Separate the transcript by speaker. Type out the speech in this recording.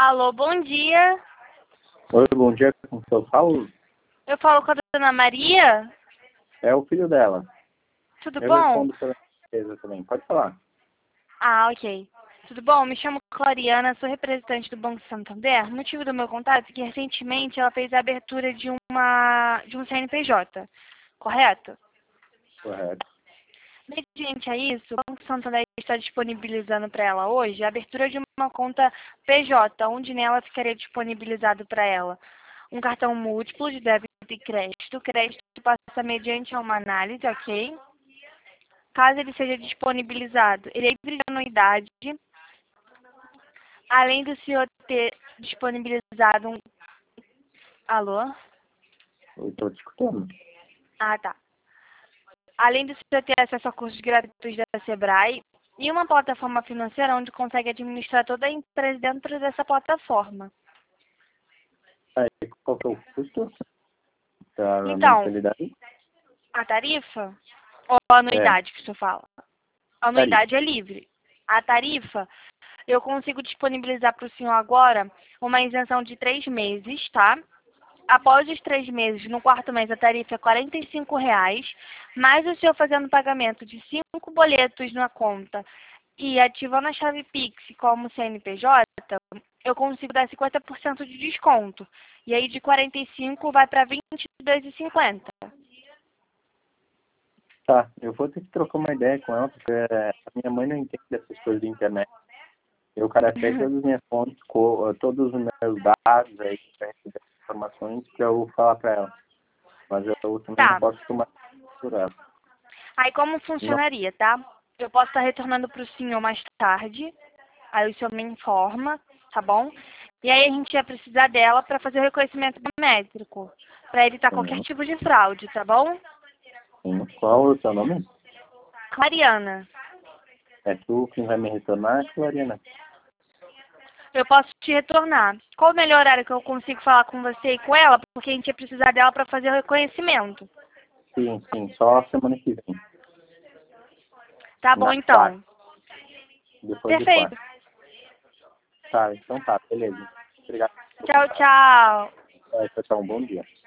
Speaker 1: Alô, bom dia.
Speaker 2: Oi, bom dia, com o seu Paulo?
Speaker 1: Eu falo com a dona Maria.
Speaker 2: É o filho dela.
Speaker 1: Tudo
Speaker 2: Eu
Speaker 1: bom?
Speaker 2: respondo pela empresa também. Pode falar.
Speaker 1: Ah, ok. Tudo bom? Me chamo Clariana, sou representante do Banco Santander. O motivo do meu contato é que recentemente ela fez a abertura de um CNPJ, correto?
Speaker 2: Correto.
Speaker 1: Mediante a isso, o Banco Santander está disponibilizando para ela hoje a abertura de uma conta PJ, onde nela ficaria disponibilizado para ela um cartão múltiplo de débito e crédito. O crédito passa mediante a uma análise, ok? Caso ele seja disponibilizado, ele é livre de anuidade, além do senhor ter disponibilizado um... Alô?
Speaker 2: Eu estou te escutando.
Speaker 1: Ah, tá. Além do senhor ter acesso a cursos gratuitos da Sebrae e uma plataforma financeira onde consegue administrar toda a empresa dentro dessa plataforma.
Speaker 2: Aí, qual que é o custo da
Speaker 1: Então,
Speaker 2: mensalidade?
Speaker 1: a tarifa ou a
Speaker 2: É,
Speaker 1: anuidade que o senhor fala? A
Speaker 2: tarifa.
Speaker 1: anuidade é livre. A tarifa, eu consigo disponibilizar para o senhor agora uma isenção de 3 meses, tá? Após os 3 meses, no quarto mês, a tarifa é R$ 45, mais o senhor fazendo pagamento de 5 boletos na conta e ativando a chave Pix como CNPJ, eu consigo dar 50% de desconto. E aí de 45 vai para R$ 22,50.
Speaker 2: Tá, eu vou ter que trocar uma ideia com ela, porque a minha mãe não entende essas coisas de internet. Eu cadastrei todas as minhas fontes, todos os meus dados aí, para receber informações para eu falar para ela. Mas eu também não
Speaker 1: Tá.
Speaker 2: posso tomar por ela.
Speaker 1: Aí como
Speaker 2: Não,
Speaker 1: funcionaria, tá? Eu posso estar retornando para o senhor mais tarde. Aí o senhor me informa, tá bom? E aí a gente ia precisar dela para fazer o reconhecimento biométrico, para evitar qualquer
Speaker 2: sim,
Speaker 1: tipo de fraude, tá bom?
Speaker 2: sim. Qual é o seu nome?
Speaker 1: Mariana,
Speaker 2: É tu quem vai me retornar, Clariana?
Speaker 1: eu posso te retornar. Qual o melhor horário que eu consigo falar com você e com ela? Porque a gente ia precisar dela para fazer o reconhecimento.
Speaker 2: Sim, sim, só semana que vem.
Speaker 1: Tá bom,
Speaker 2: Na quarta,
Speaker 1: então.
Speaker 2: depois de
Speaker 1: Perfeito.
Speaker 2: quarta. Tá, então tá, beleza. Obrigado pelo
Speaker 1: Tchau,
Speaker 2: contato.
Speaker 1: tchau.
Speaker 2: Tchau, tchau, um bom dia.